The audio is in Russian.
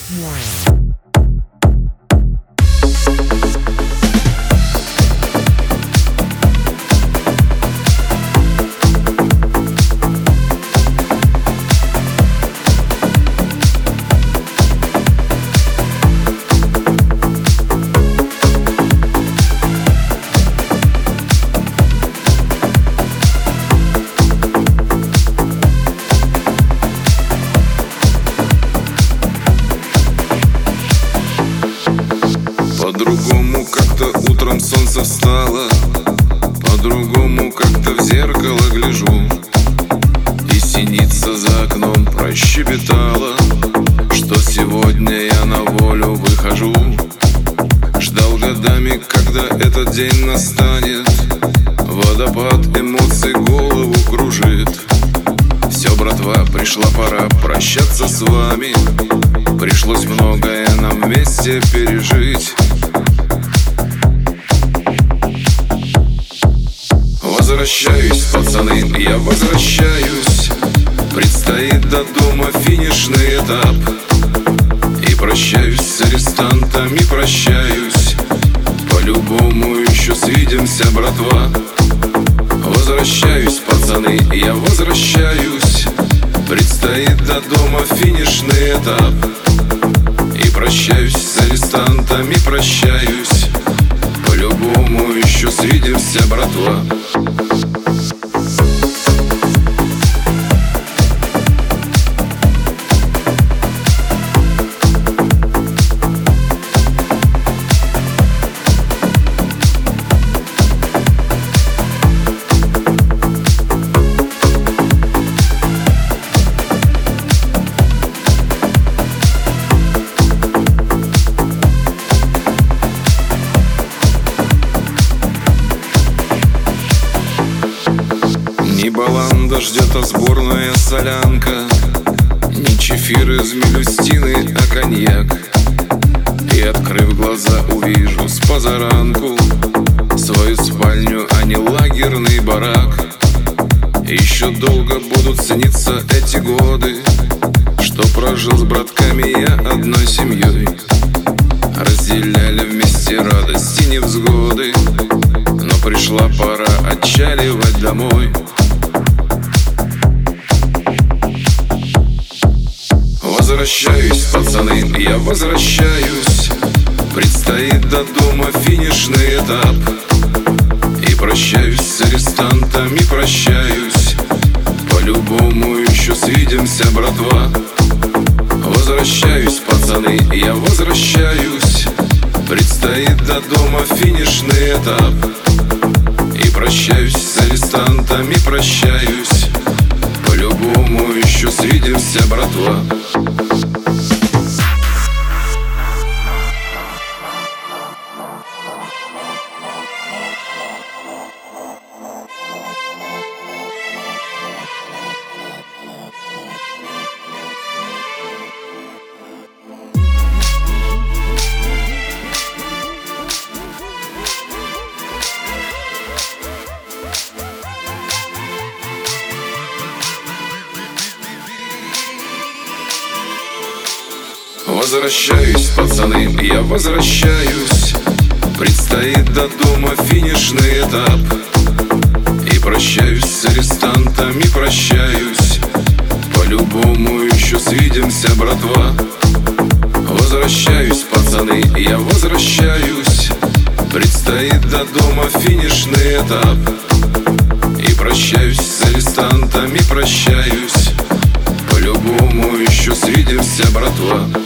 По-другому как-то утром солнце встало, по-другому как-то в зеркало гляжу, и синица за окном прощебетала, что сегодня я на волю выхожу. Ждал годами, когда этот день настанет, водопад эмоций голову кружит. Все, братва, пришла пора прощаться с вами, пришлось многое нам вместе пережить. Возвращаюсь, пацаны, я возвращаюсь, предстоит до дома финишный этап. И прощаюсь с арестантами, прощаюсь, по-любому еще свидимся, братва. Возвращаюсь, пацаны, я возвращаюсь, предстоит до дома финишный этап. И прощаюсь с арестантами, прощаюсь, по-любому еще свидимся, братва. Не баланда ждет, а сборная солянка, не чефир из Мелюстины, а коньяк. И, открыв глаза, увижу с позаранку свою спальню, а не лагерный барак. Еще долго будут сниться эти годы, что прожил с братками я одной семьей. Разделяли вместе радости, невзгоды, но пришла пора отчаливать домой. Возвращаюсь, пацаны, я возвращаюсь, предстоит до дома финишный этап. И прощаюсь с арестантами, прощаюсь, по-любому еще свидимся, братва. Возвращаюсь, пацаны, я возвращаюсь, предстоит до дома финишный этап. И прощаюсь с арестантами, прощаюсь, по-любому еще свидимся, братва. Возвращаюсь, пацаны, я возвращаюсь, предстоит до дома финишный этап. И прощаюсь с арестантами, прощаюсь, по-любому еще свидимся, братва. Возвращаюсь, пацаны, я возвращаюсь, предстоит до дома финишный этап. И прощаюсь с арестантами, прощаюсь, по-любому еще свидимся, братва.